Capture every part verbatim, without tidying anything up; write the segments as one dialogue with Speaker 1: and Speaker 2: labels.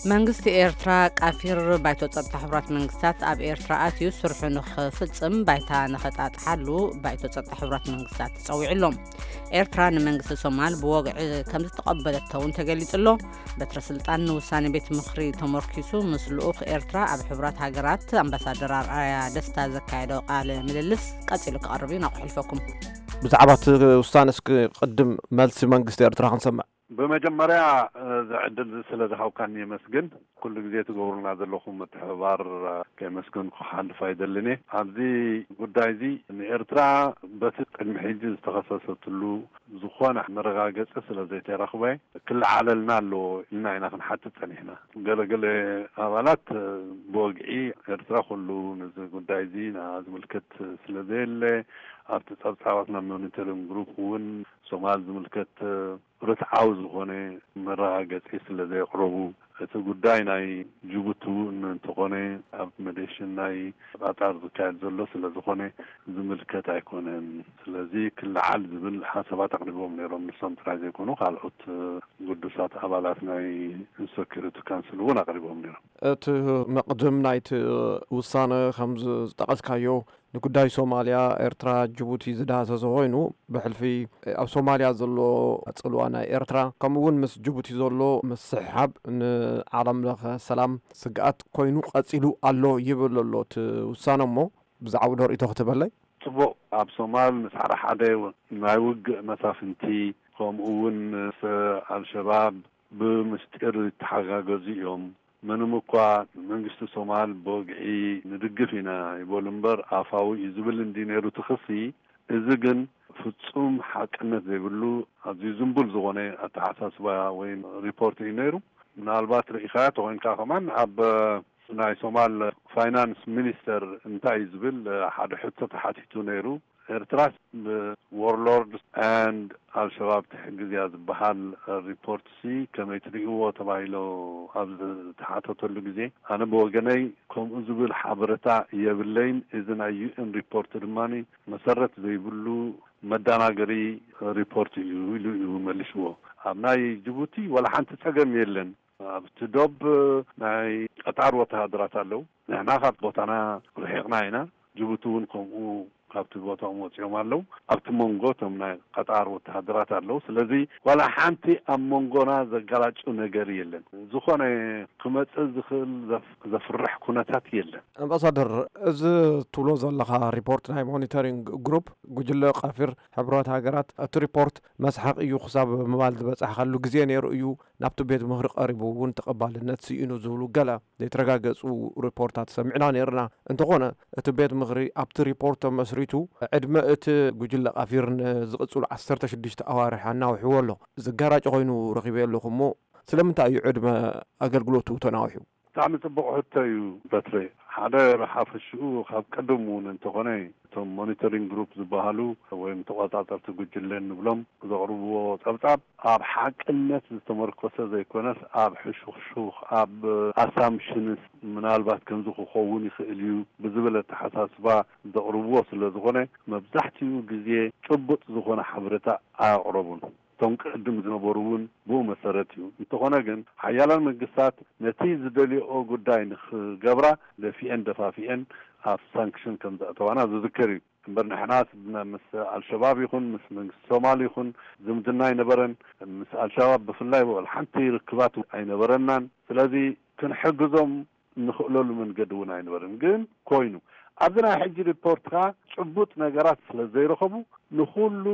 Speaker 1: መንግስት ኤርትራ ቃፊር ባይቶ ጸጥታ ሕብራት መንግስታት ኣብ ኤርትራ ኣትዩ ስርሑ ንኽፍጽም ባይታ ንኸጣጥሓሉ ባይቶ ጸጥታ ሕብራት መንግስታት ጸዊዕሎም ኤርትራ ንመንግስቲ ሶማል ብወግዒ ከም ዝተቐበለተውን ተገሊጽሎ በትረ ስልጣን ንውሳኔ ቤት ምኽሪ ተመርኪሱ ምስ ልኡኽ ኤርትራ ኣብ ሕብራት ሃገራት ኣምባሳደር ኣርኣያ ደስታ ዘካየዶ ቃለ ምልልስ ቀፂሉ ክቐርብ እዩ ናቁሕልፈኩም
Speaker 2: ብዛዕባ ውሳኔ እስኪ ቅድም መልሲ መንግስቲ ኤርትራ ክንሰምዕ
Speaker 3: በመጀመሪያ ዝዕድል ስለዝሃውካን የመስግን ኩሉ ግዜ ትገብሩና ዘለኹም ምትሕብባር ከመስግን ክሓልፍ ኣይደልኒ ኣብዚ ጉዳይ እዚ ንኤርትራ በቲ ቅድሚ ሕጂ ዝተኸሰሰትሉ ዝኾነ መረጋገፂ ስለዘይተረኽበ ክለዓለልና ኣሎ ኢልና ኢና ክንሓትት ፀኒሕና ገለገለ ኣባላት ብወግዒ ኤርትራ ኩሉ ነዚ ጉዳይ እዚ ዝምልከት ስለዘየለ ኣብቲ ጸብጻባትና ሞኒተሪንግ ግሩፕ እውን ሶማል ዝምልከት ርትዓዊ ዝኾነ መረጋገፂ ስለዘየቕረቡ እቲ ጉዳይ ናይ ጅቡቲ እንተኾነ ኣብ መሌሽን ናይ ቃጣር ዝካየድ ዘሎ ስለዝኾነ ዝምልከት ኣይኮነን ስለዚ ክለዓል ዝብል ሓሳባት ኣቕሪቦም ነይሮም ንሶም ጥራይ ዘይኮኑ ካልኦት ቅዱሳት ኣባላት ናይ ሴኩሪቲ ካውንስል እውን ኣቕሪቦም ነይሮም
Speaker 2: እቲ መቕድም ናይቲ ውሳነ ከም ዝጠቐስካዮ ንጉዳይ ሶማልያ ኤርትራ ጅቡቲ ዝዳሰሰ ኮይኑ ብሕልፊ ኣብ ሶማልያ ዘሎ ኣጽልዋ ናይ ኤርትራ ከምኡውን ምስ ጅቡቲ ዘሎ ምስሕሓብ ንዓለም ለኸ ሰላም ስግኣት ኮይኑ ቀፂሉ ኣሎ ይብል ኣሎ እቲ ውሳነ እሞ ብዛዕባ ዶርኢቶ ክትበለይ
Speaker 3: ጽቡቕ ኣብ ሶማል ምስ ሓደ ሓደ ናይ ውግእ መሳፍንቲ ከምኡውን ኣልሸባብ ብምስጢር ተሓጋገዙ እዮም ምንም እኳ መንግስቲ ሶማል በወግዒ ንድግፍ ኢና ይበሉ እምበር ኣፋዊ እዩ ዝብል እንዲ ነይሩ ትኽሲ እዚ ግን ፍጹም ሓቅነት ዘይብሉ ኣዝዩ ዝንቡል ዝኾነ ኣተሓሳስባ ወይ ሪፖርት እዩ ነይሩ ምናልባት ርኢኻ ተኾይንካ ከማን ኣብ ናይ ሶማል ፋይናንስ ሚኒስተር እንታይ እዩ ዝብል ሓደ ሕቶ ተሓቲቱ ነይሩ ኤርትራ ወርሎርድ ኤንድ ኣልሸባብ ትሕግዝያ ዝበሃል ሪፖርት ሲ ከመይ ትሪእዎ ተባሂሎ ኣብ ዝተሓተተሉ ግዜ ኣነ ብወገነይ ከምኡ ዝብል ሓበሬታ የብለይን እዚ ናይ ዩኤን ሪፖርት ድማኒ መሰረት ዘይብሉ መዳናገሪ ሪፖርት እዩ ኢሉ እዩ መሊስዎ ኣብ ናይ ጅቡቲ ወላ ሓንቲ ፀገም የለን ኣብቲ ዶብ ናይ ቀጣር ወተሃደራት ኣለው ንሕና ካብ ቦታና ርሒቕና ኢና ጅቡቲ እውን ከምኡ ካብቲ ቦታኦም ወፂኦም ኣለው ኣብቲ መንጎ እቶም ናይ ቀጣር ወተሃደራት ኣለው ስለዚ ዋላ ሓንቲ ኣብ መንጎና ዘጋላጩ ነገር የለን ዝኾነ ክመፅእ ዝኽእል ዘፍርሕ ኩነታት የለን
Speaker 2: ኣምባሳደር እዚ ትብሎ ዘለኻ ሪፖርት ናይ ሞኒተሪንግ ግሩፕ ጉጅለ ቃፊር ሕብራት ሃገራት እቲ ሪፖርት መስሓቅ እዩ ክሳብ ምባል ዝበፅሓሉ ግዜ ነይሩ እዩ ናብቲ ቤት ምኽሪ ቀሪቡ እውን ተቐባልነት ስኢኑ ዝብሉ ገለ ዘይተረጋገፁ ሪፖርታት ሰሚዕና ነርና እንተኾነ እቲ ቤት ምኽሪ ኣብቲ ሪፖርት ተመስሪቱ ዕድመ እቲ ጉጅለ ቃፊር ዝቕፅሉ ዓሰርተ ሽዱሽተ ኣዋርሕ ኣናውሕዎ ኣሎ ዝጋራጭ ኮይኑ ረኺበ ኣለኹ እሞ ስለምንታይ እዩ ዕድመ ኣገልግሎቱ ተናውሑ
Speaker 3: ብጣዕሚ ጽቡቕ ሕቶ እዩ በትሪ ሓደ ሓፈሽኡ ካብ ቀደም እውን እንተኾነ እቶም ሞኒተሪንግ ግሩፕ ዝበሃሉ ወይም ተቆጻጸርቲ ጉጅለ ንብሎም ዘቕርብዎ ጸብጻብ ኣብ ሓቅነት ዝተመርኮሰ ዘይኮነስ ኣብ ሕሹኽሹኽ ኣብ ኣሳምሽንስ ምናልባት ከምዚ ክኸውን ይኽእል እዩ ብዝበለ ተሓሳስባ ዘቕርብዎ ስለ ዝኾነ መብዛሕትኡ ግዜ ጭቡጥ ዝኾነ ሓበሬታ ኣያቕርቡን እቶም ቅድም ዝነበሩ እውን ብኡ መሰረት እዩ እንተኾነ ግን ሓያላን መንግስታት ነቲ ዝደልይኦ ጉዳይ ንኽገብራ ደፊአን ደፋፊአን ኣብ ሳንክሽን ከም ዘእተዋና ዝዝከር እዩ እምበር ንሕና ምስ ኣልሸባብ ይኹን ምስ መንግስቲ ሶማል ይኹን ዝምድና ኣይነበረን ምስ ኣልሸባብ ብፍላይ ወላ ሓንቲ ርክባት ኣይነበረናን ስለዚ ክንሕግዞም ንኽእለሉ መንገዲ እውን ኣይነበረን ግን ኮይኑ ኣብዚ ናይ ሕጂ ሪፖርትካ ጭቡጥ ነገራት ስለዘይረኸቡ ንኹሉ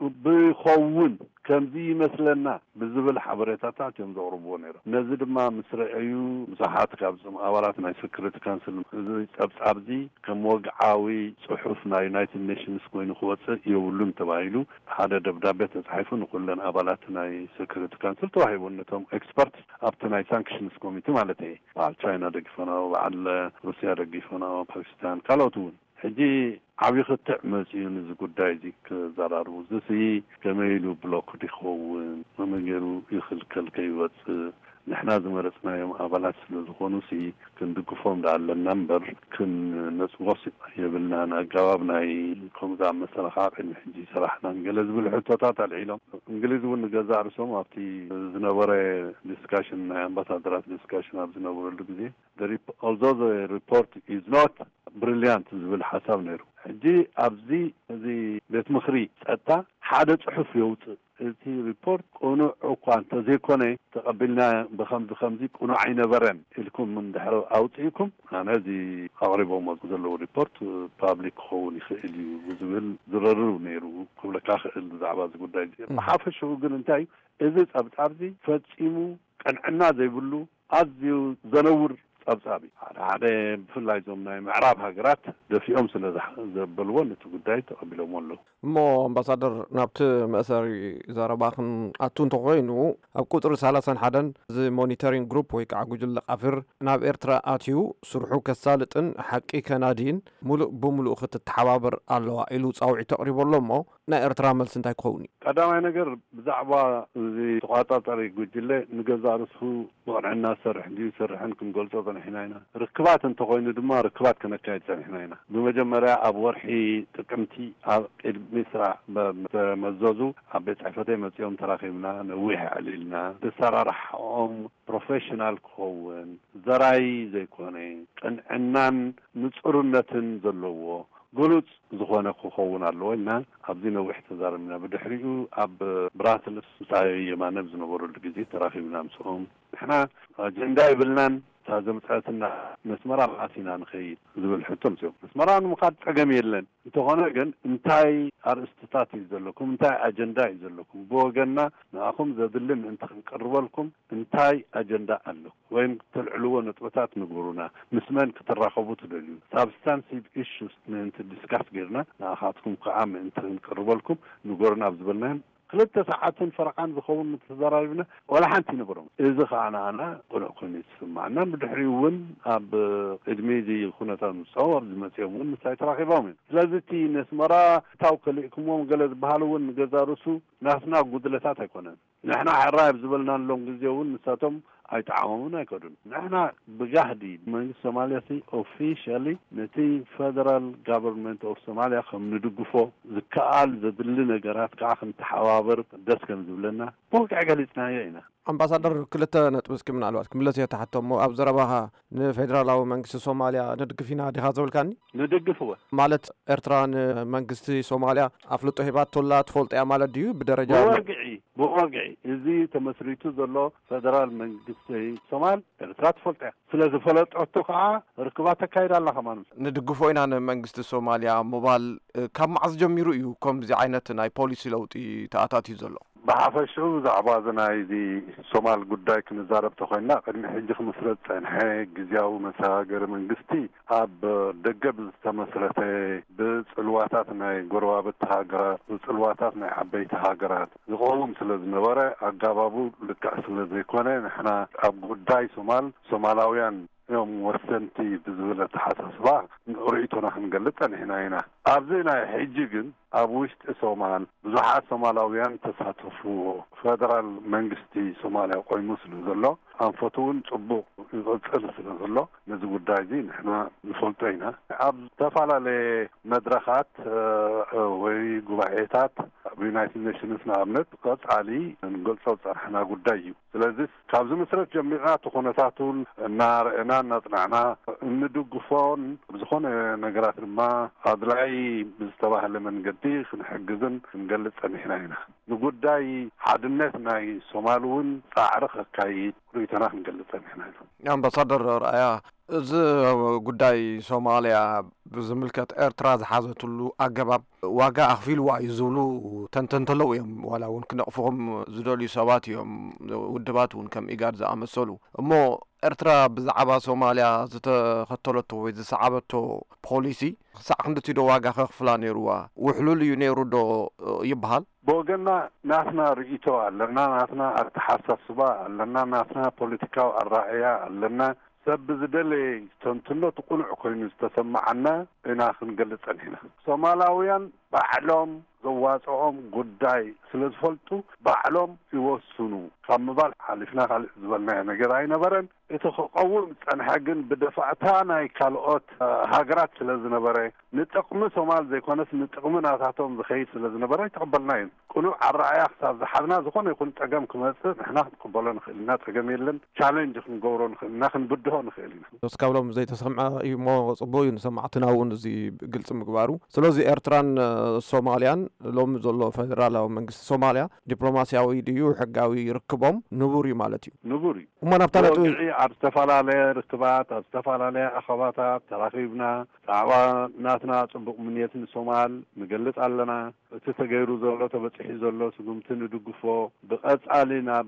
Speaker 3: ብኸውን ከምዚ ይመስለና ብዝብል ሓበሬታታት እዮም ዘቕርብዎ ነይሮም ነዚ ድማ ምስ ረአዩ ብዙሓት ካብዞም ኣባላት ናይ ሴኩሪቲ ካውንስል እዚ ጸብጻብ እዚ ከም ወግዓዊ ጽሑፍ ናይ ዩናይትድ ኔሽንስ ኮይኑ ክወፅእ የብሉን ተባሂሉ ሓደ ደብዳቤ ተጻሒፉ ንኩለን ኣባላት ናይ ሴኩሪቲ ካውንስል ተዋሂቡ ነቶም ኤክስፐርት ኣብቲ ናይ ሳንክሽንስ ኮሚቴ ማለት እዩ በዓል ቻይና ደግፈና በዓል ሩስያ ደግፈና ፓኪስታን ካልኦት እውን ሕጂ ዓብዪ ክትዕ መፅኡ ነዚ ጉዳይ እዚ ክዘራርቡ እዚ ከመይ ኢሉ ብሎክ ይኸውን መመገሩ ይኽልከል ከይወፅእ نحن زمرتنا يوم أبلات سلزخونو سي كندقفهم دعال نمبر كن نسوصي يبلنا أنا جوابنا يكون ذا مثلا خاق نحجي سرحنا نجلس بالحطات العلم نجلس ونجزع رسوم أبتي زنورة discussion ambassadorات discussion أبزنور اللي although the report is not brilliant بالحساب نيرو حجي أبزي هذه بيت مخري حتى حادث صحف يوت هذه ريبورت قنوع عقان تزيكوني تقبلنا بخمس خمسين قنوع عين برن لكم من دحر أوتيكم أنا هذه أغربه مصدر له ريبورت بابليك خوني خيلي وزبل ضرروا نيرو قبل كاخ الزعباز قداي ما حافظ شو قل انتاي إذا أبت أبزي فتشيمو كان عنا زي بلو أزيو زنور أبصابي هذا بفلاي زمنا معراب هاجرات ده في أمس لذح بالون تقداي تقبلوا مولو
Speaker 2: مو أمباسادر نبت مأثر زرباخن أتون تغينو أب قطر سالسان حدن زي مونيتورينج جروب ويك عجوج القفر ناب إرترا آتيو سرحو كسالتن حقي كنادين ملو بملو خط التحوابر الله إلو تصاوعي تقريبا لهم نا إرترا ملسن تاي كوني
Speaker 3: قدام نجر بزعبا زي تقاطع طريق جله نجزارسه وعنا سرح دي سرحنكم قلتوا هنا ركبات انت قوين دما ركبات كنا كايتان هنا بمجمرة ابو ورحي تقمتي المسرع بمزوزو عبيت عفتي متيوم تراخيمنا نويح علينا تسرح ام بروفيشنال كون زراي زي كوني ان انان نصرنتن زلوو قلت زخونا خونا اللوينا عبدين وحت زارمنا بدحريو اب براتلس ساي ما نبز نبرو الجزيت تراخيمنا مسهم احنا جندا يبلنا هذا مسألتنا مسمران عاسينا نخيل زبل حتم سو مسمران مقاد عقم يلن انتو هنا جن انتاي ارستاتي يزلكم انتاي اجندا يزلكم بوغنا ناخم زدلن انت نقرب لكم انتاي اجندا الله وين تلعلوا نطبطات نقولنا مسمن كتراخبوا تدليو سابستانسيف ايشوز انت ديسكاس غيرنا ناخاتكم قام انت نقرب لكم نقولنا بزبلنا ثلاثة ساعات فرقان بخون متزرايبنا ولا حنتي نبرم إذا خانا أنا قل أكون يسمعنا بدحريون أب إدميزي الخونة المصور زمتيون مسايت راقبامين لازتي نسمرا تاوكليكم ومقلد بهالون جزارسو ناسنا قدلتات يكونن نحنا عرايب زبلنا اللون جزيون نساتهم أي تعاوننا يكونن نحنا بجهدي من الصومالية officially نتي federal government of Somalia خم ندقفو ذكال زدلنا جرات كاخن تحوابر دسكن زبلنا بوك عقلتنا يينا
Speaker 2: أمباسادر كلتا نتبسك من الوقت كملتي تحتهم أبزربها فيدرالو منجس سوماليا ندقفينا دي هذا الكاني
Speaker 3: ندقفوه
Speaker 2: مالت إرتران منجس سوماليا أفلتو هبات طلات فولت يا مالت ديو بدرجة
Speaker 3: بواقعي بواقعي إذا تمسريتو ذلو فيدرال منجس سومال إرترات فولت سلازي فولت أتوقع ركباتك كايدا الله خمان
Speaker 2: ندقفو إنا منجس سوماليا موبال كم عز جميرو يو كم زي عينتنا بوليسي لوتي تأتاتي ذلو
Speaker 3: بحافشو زعبازنا ايدي صومال قداي كنزارب تخوينا قد نحجي خمسرت سنحي جزياو مساقر منقستي اب دقب تمسرتي بسلواتاتنا قروا بالتهاقرات بسلواتاتنا عبيت هاقرات يقولون سلز نبارة اقابابو لكأس لذيكونا نحنا اب قداي صومال صومالاويان يوم وسنتي بزولة حساسبا رأيتنا هنقلتها هنا هنا أبزينا حجيجن أبوشت صومال بزحات صومالاويان تساتفوا فدرال منجستي صوماليا وقوي مسلم ذلو أنفتون صبوق يغلطل ذلو نزو الدايزين احنا نفلتينا أبز تفعل لمدرخات وقبعيتات بيونايتد نيشنز نعملت قد علي نقول صوت احنا قدايو لذلك كابز مسرت جميعات وخونتاتون النار انا نطلعنا ندقفون بزخون نقرات ما أدلعي بزتباه لمن قديش نحجزن نقلت أنحنا هنا نقول داي حدنتنا سومالون أعرق كايد ريتنا نقلت أنحنا هنا
Speaker 2: يعني بصدر رأيها ز قداي سوماليا بزملكة إرتراز حازتلو أجباب واقع أخفيل وعيزولو تنتنتلو يوم ولا ونكن أقفهم زدولي سواتيهم ودبات ونكم إيجاد زعمسولو مو إرترا بزعبا سوماليا زتخطلتو وزسعبتو بوليسي ساعندتي دو واقع خفلاني روا وحلول ينيرو دو يبهال
Speaker 3: بوغنا ناسنا رئيتو لنا ناسنا ارتحاسب سبا لنا ناسنا بوليتيكاو الرأية لنا سب زدلي تنتنو تقول عقوين استسمعنا إنا خنقلت عنهنا سومالاويان بعلم ዘዋጽኦም ጉዳይ ስለዝፈልጡ ባዕሎም ይወስኑ ካብ ምባል ሓሊፍና ካልእ ዝበልናዮ ነገር ኣይነበረን እቲ ክቐውም ፀንሐ ግን ብደፋዕታ ናይ ካልኦት ሃገራት ስለ ዝነበረ ንጥቕሚ ሶማል ዘይኮነስ ንጥቕሚ ናታቶም ዝኸይድ ስለ ዝነበረ ይተቐበልናዮ ቁኑዕ ኣረኣያ ክሳብ ዝሓዝና ዝኾነ ይኹን ፀገም ክመፅእ ንሕና ክንቅበሎ ንኽእል ኢና ፀገም የለን ቻሌንጅ ክንገብሮ ንኽእል ኢና ክንብድሆ ንኽእል ኢና
Speaker 2: እስካብሎም ዘይተሰምዐ እዩ እሞ ፅቡቅ እዩ ንሰማዕትና እውን እዚ ግልፂ ምግባሩ ስለዚ ኤርትራን ሶማልያን ሎም ዘሎ ፌደራላዊ መንግስቲ ሶማልያ ዲፕሎማስያዊ ድዩ ሕጋዊ ይርክቦም ንቡር እዩ ማለት እዩ
Speaker 3: ንቡር እዩ
Speaker 2: እሞ ናብታ ነጥቢ
Speaker 3: ኣብ ዝተፈላለየ ርክባት ኣብ ዝተፈላለየ ኣኸባታት ተራኺብና ዛዕባ ናትና ፅቡቅ ምንየት ንሶማል ንገልፅ ኣለና እቲ ተገይሩ ዘሎ ተበፂሒ ዘሎ ስጉምቲ ንድግፎ ብቐፃሊ ናብ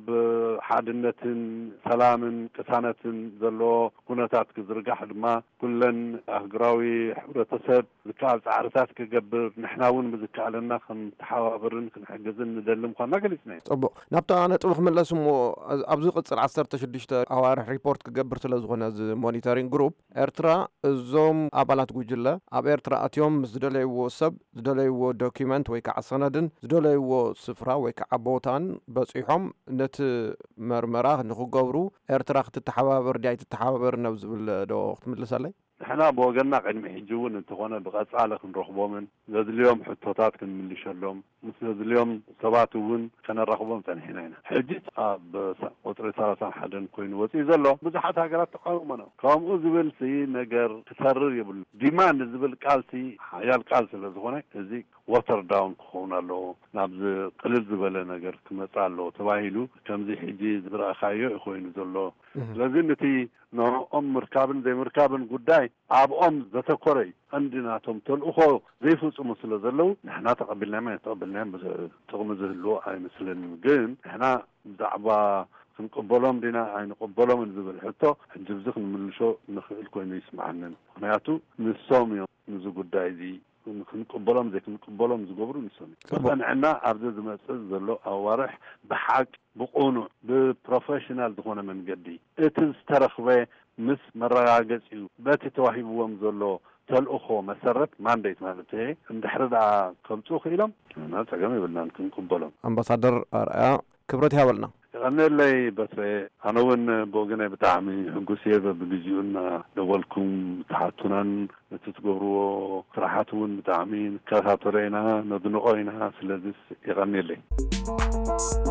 Speaker 3: ሓድነትን ሰላምን ቅሳነትን ዘለዎ ኩነታት ክዝርጋሕ ድማ ኩለን ኣህጉራዊ ሕብረተሰብ ዝከኣል ፃዕርታት ክገብር ንሕና እውን ብዝከኣለና ክንተሓባብርን ክንሕግዝን ንደሊ ምኳንና ገሊፅና እዩ
Speaker 2: ፅቡቅ ናብታ ነጥቢ ክምለስ እሞ ኣብዚ ቅፅል ዓሰርተ ሽዱሽተ ኣዋርሕ ሪፖርት ክገብር ስለ ዝኾነ እዚ ሞኒተሪንግ ግሩፕ ኤርትራ እዞም ኣባላት ጉጅለ ኣብ ኤርትራ ኣትዮም ምስ ዝደለይዎ ሰብ ዝደለይዎ ዶኪመንት ወይ ከዓ ሰነድን ዝደለይዎ ስፍራ ወይ ከዓ ቦታን በፂሖም ነቲ መርመራ ንክገብሩ ኤርትራ ክትተሓባበር ድያ ይትተሓባበር ናብ ዝብል ዶ ክትምልሰለይ
Speaker 3: ንሕና ብወገንና ቅድሚ ሕጂ እውን እንተኾነ ብቐፃሊ ክንረኽቦምን ዘድልዮም ሕቶታት ክንምልሸሎም ምስ ዘድልዮም ሰባት እውን ከነራኽቦም ፀኒሕና ኢና ሕጂ ኣብ ቁፅሪ ሰላሳን ሓደን ኮይኑ ወፂኡ ዘሎ ብዙሓት ሃገራት ተቃውሞና ከምኡ ዝብል ሲ ነገር ክሰርር የብሉ ዲማንድ ዝብል ቃልሲ ሓያል ቃል ስለ ዝኾነ እዚ ዋተር ዳውን ክኸውን ኣለዎ ናብዚ ቅልል ዝበለ ነገር ክመፅእ ኣለዎ ተባሂሉ ከምዚ ሕጂ ዝረአኻዮ ይኮይኑ ዘሎ ስለዚ ነቲ ንኦም ምርካብን ዘይምርካብን ጉዳይ ኣብኦም ዘተኮረ ቀንዲ ናቶም ተልእኾ ዘይፍፅሙ ስለ ዘለው ንሕና ተቐቢልናዮም ተቐቢልናዮም ጥቕሚ ዝህልዎ ኣይመስለንን ግን ንሕና ብዛዕባ ክንቅበሎም ዲና ኣይንቅበሎምን ዝብል ሕቶ ሕጂ ብዚ ክንምልሾ ንኽእል ኮይኑ ይስማዓንን ምክንያቱ ንሶም እዮም ንዚ ጉዳይ እዚ ክንቅበሎም ዘይክንቅበሎም ዝገብሩ ንሶም ፀንዕና ኣብዚ ዝመፅእ ዘሎ ኣዋርሕ ብሓቂ ብቁኑዕ ብፕሮፌሽናል ዝኾነ መንገዲ እቲ ዝተረኽበ ምስ መረጋገፂኡ በቲ ተዋሂብዎም ዘሎ ተልእኾ መሰረት ማንዴት ማለት እየ እንድሕር ዳ ከምፁ ክኢሎም ና ፀገም ይብልናን ክንቅበሎም
Speaker 2: ኣምባሳደር ኣርኣያ ክብረት ይሃበልና
Speaker 3: ይቐኒለይ በትረ ኣነ እውን ብወገነይ ብጣዕሚ ሕጉስ እየ በብግዚኡና ደወልኩም ተሓቱናን እቲ ትገብርዎ ስራሓት እውን ብጣዕሚ ንከታተሎ ኢና ነድንቆ ኢና ስለዚ ይቐኒለይ